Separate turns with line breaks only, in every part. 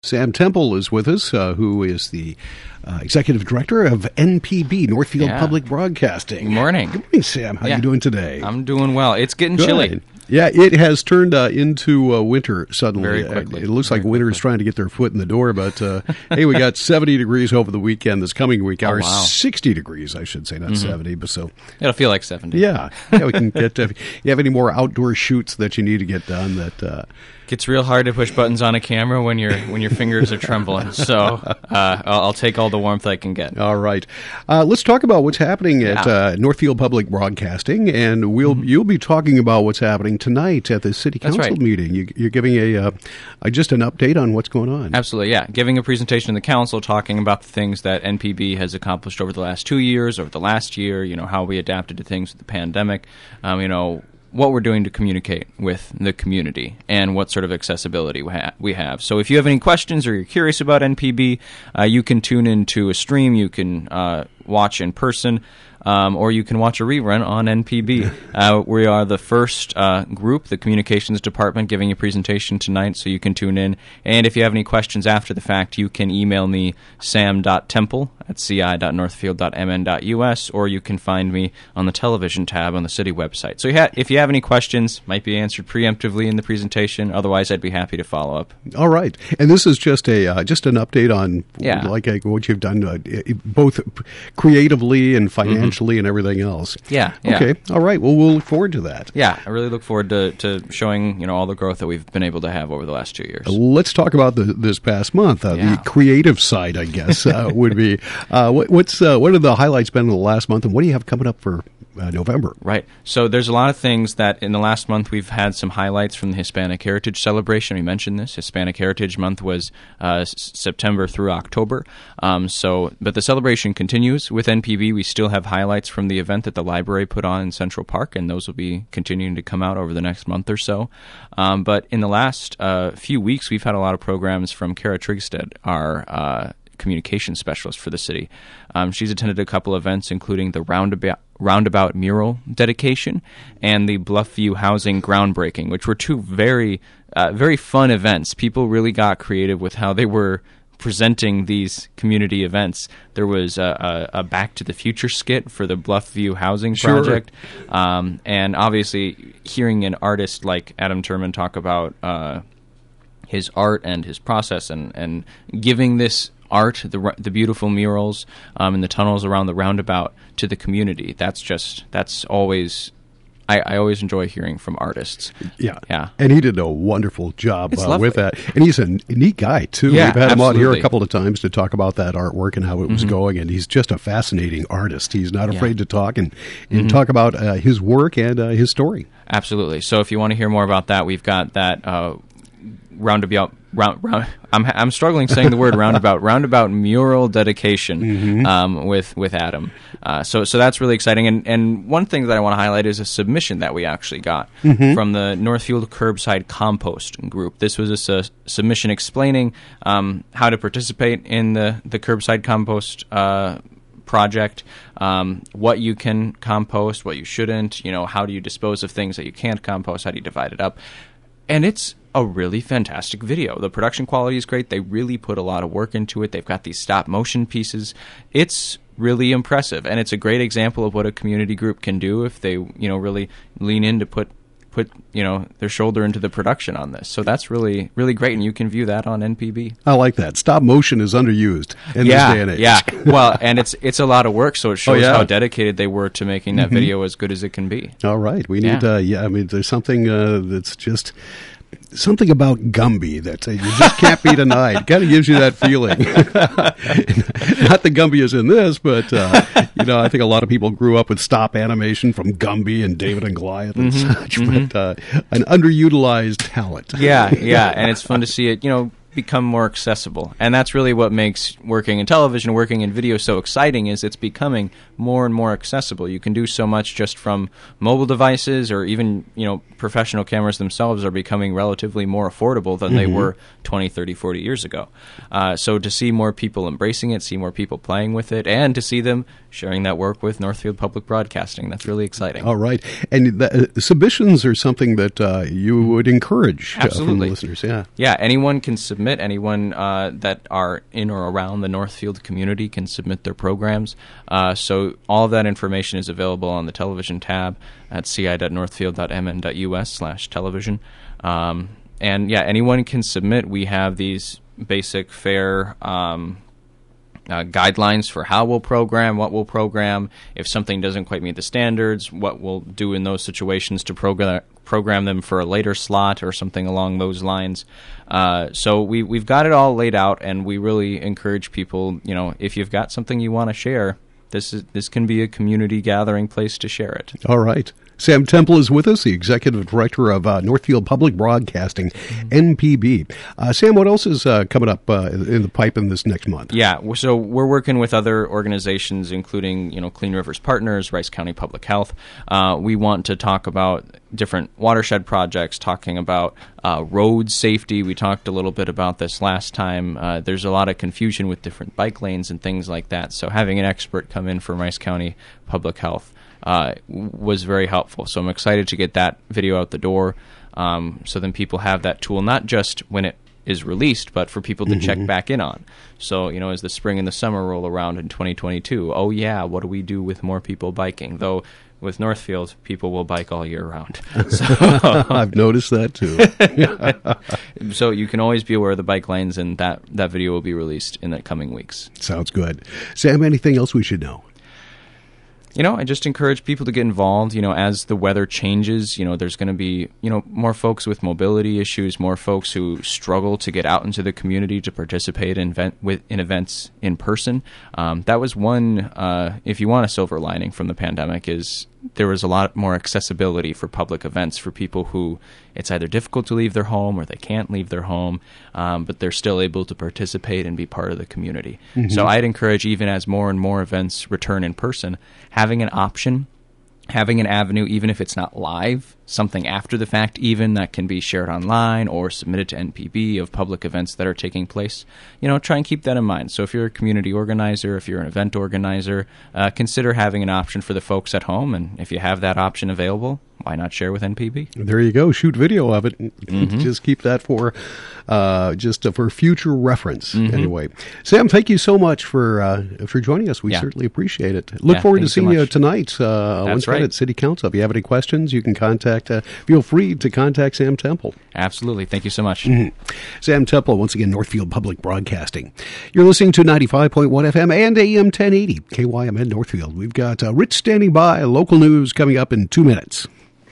Sam Temple is with us, who is the executive director of NPB, Northfield Public Broadcasting.
Good morning.
Good morning, Sam. How are you doing today?
I'm doing well. It's getting chilly.
Yeah, it has turned into winter suddenly.
Very quickly.
It looks like winter's trying to get their foot in the door, but hey, we got 70 degrees over the weekend this coming week. Or 60 degrees, I should say, not 70. But so
it'll feel like 70.
Yeah, we can get. If you have any more outdoor shoots that you need to get done, that
gets real hard to push buttons on a camera when your fingers are trembling. So I'll take all the warmth I can get.
All right, let's talk about what's happening at Northfield Public Broadcasting, and you'll be talking about what's happening tonight at the City Council meeting. You're giving just an update on what's going on.
Absolutely, yeah. Giving a presentation to the council, talking about the things that NPB has accomplished over the last 2 years, over the last year. How we adapted to things with the pandemic. What we're doing to communicate with the community and what sort of accessibility we have. So if you have any questions or you're curious about NPB, you can tune into a stream, you can watch in person, or you can watch a rerun on NPB. We are the first group, the communications department, giving a presentation tonight, so you can tune in. And if you have any questions after the fact, you can email me, sam.temple@ci.northfield.mn.us, or you can find me on the television tab on the city website. So if you have any questions, might be answered preemptively in the presentation. Otherwise, I'd be happy to follow up.
All right. And this is just an update on what you've done, both creatively and financially and everything else.
Yeah.
Okay. All right. Well, we'll look forward to that.
Yeah. I really look forward to showing all the growth that we've been able to have over the last 2 years.
Let's talk about this past month. The creative side, I guess, would be what are the highlights been in the last month, and what do you have coming up for November?
Right. So there's a lot of things that in the last month we've had some highlights from the Hispanic Heritage Celebration. We mentioned this. Hispanic Heritage Month was September through October. But the celebration continues with NPB. We still have highlights from the event that the library put on in Central Park, and those will be continuing to come out over the next month or so. But in the last few weeks, we've had a lot of programs from Kara Trigstead, our communication specialist for the city. She's attended a couple events, including the Roundabout mural dedication and the Bluffview housing groundbreaking, which were two very fun events. People really got creative with how they were presenting these community events. There was a Back to the Future skit for the Bluffview housing project. And obviously hearing an artist like Adam Turman talk about his art and his process and giving this art, the beautiful murals and the tunnels around the roundabout to the community. That's always, I always enjoy hearing from artists. Yeah.
And he did a wonderful job with that. And he's a neat guy, too.
Yeah,
we've had him out here a couple of times to talk about that artwork and how it was going, and he's just a fascinating artist. He's not afraid to talk and talk about his work and his story.
Absolutely. So if you want to hear more about that, we've got that roundabout. I'm struggling saying the word roundabout mural dedication with Adam. So that's really exciting. And one thing that I want to highlight is a submission that we actually got from the Northfield Curbside Compost group. This was a submission explaining how to participate in the Curbside Compost project, what you can compost, what you shouldn't, how do you dispose of things that you can't compost, how do you divide it up. And it's a really fantastic video. The production quality is great. They really put a lot of work into it. They've got these stop motion pieces. It's really impressive, and it's a great example of what a community group can do if they, really lean in to put their shoulder into the production on this. So that's really, really great, and you can view that on NPB.
I like that. Stop motion is underused in this day and age.
Yeah. Well, and it's a lot of work, so it shows how dedicated they were to making that video as good as it can be.
All right. We need, there's something that's just something about Gumby that you just can't be denied. It kind of gives you that feeling. Not that Gumby is in this, but I think a lot of people grew up with stop animation from Gumby and David and Goliath and such. But an underutilized talent.
Yeah, and it's fun to see it, become more accessible. And that's really what makes working in television, working in video so exciting, is it's becoming more and more accessible. You can do so much just from mobile devices, or even, professional cameras themselves are becoming relatively more affordable than they were 20, 30, 40 years ago. So to see more people embracing it, see more people playing with it, and to see them sharing that work with Northfield Public Broadcasting, that's really exciting.
All right. And the submissions are something that you would encourage from the
Absolutely.
listeners.
Yeah, anyone can submit submit. Anyone that are in or around the Northfield community can submit their programs. So all of that information is available on the television tab at ci.northfield.mn.us/television. And yeah, anyone can submit. We have these basic, fair guidelines for how we'll program, what we'll program, if something doesn't quite meet the standards, what we'll do in those situations to program them for a later slot or something along those lines. So we've got it all laid out, and we really encourage people, if you've got something you want to share, this can be a community gathering place to share it.
All right. Sam Temple is with us, the Executive Director of Northfield Public Broadcasting, NPB. Sam, what else is coming up in the pipe in this next month?
Yeah, so we're working with other organizations, including Clean Rivers Partners, Rice County Public Health. We want to talk about different watershed projects, talking about road safety. We talked a little bit about this last time. There's a lot of confusion with different bike lanes and things like that. So having an expert come in from Rice County Public Health was very helpful. So I'm excited to get that video out the door, so then people have that tool, not just when it is released, but for people to check back in on. So, as the spring and the summer roll around in 2022, oh yeah, what do we do with more people biking? Though with Northfield, people will bike all year round. So,
I've noticed that too.
So you can always be aware of the bike lanes, and that video will be released in the coming weeks.
Sounds good. Sam, anything else we should know?
I just encourage people to get involved. As the weather changes, there's going to be, more folks with mobility issues, more folks who struggle to get out into the community to participate in events in person. That was one, if you want a silver lining from the pandemic, is there was a lot more accessibility for public events for people who it's either difficult to leave their home or they can't leave their home, but they're still able to participate and be part of the community. So I'd encourage, even as more and more events return in person, having an option, having an avenue, even if it's not live, something after the fact even that can be shared online or submitted to NPB of public events that are taking place. Try and keep that in mind. So if you're a community organizer, if you're an event organizer, consider having an option for the folks at home. And if you have that option available, why not share with NPB? There
you go. Shoot video of it. Just keep that for for future reference. Anyway, Sam, thank you so much for joining us. We certainly appreciate it. Look forward to seeing you tonight at City Council. If you have any questions, you can feel free to contact Sam Temple.
Absolutely. Thank you so much.
Sam Temple, once again, Northfield Public Broadcasting. You're listening to 95.1 FM and AM 1080, KYMN Northfield. We've got Rich standing by, local news coming up in 2 minutes.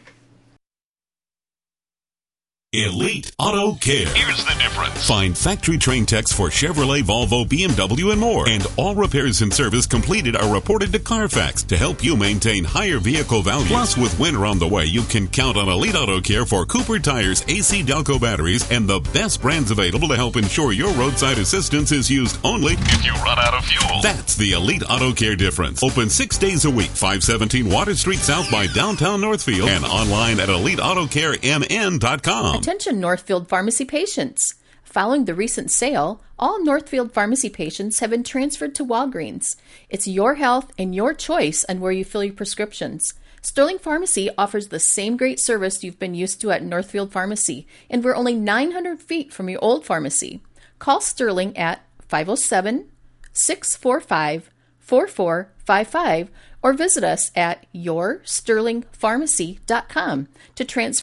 Elite Auto Care. Here's the difference. Find factory trained techs for Chevrolet, Volvo, BMW, and more. And all repairs and service completed are reported to Carfax to help you maintain higher vehicle value. Plus, with winter on the way, you can count on Elite Auto Care for Cooper tires, AC Delco batteries, and the best brands available to help ensure your roadside assistance is used only if you run out of fuel. That's the Elite Auto Care difference. Open 6 days a week, 517 Water Street South by downtown Northfield, and online at EliteAutoCareMN.com.
Attention Northfield Pharmacy patients. Following the recent sale, all Northfield Pharmacy patients have been transferred to Walgreens. It's your health and your choice on where you fill your prescriptions. Sterling Pharmacy offers the same great service you've been used to at Northfield Pharmacy, and we're only 900 feet from your old pharmacy. Call Sterling at 507-645-4455 or visit us at yoursterlingpharmacy.com to transfer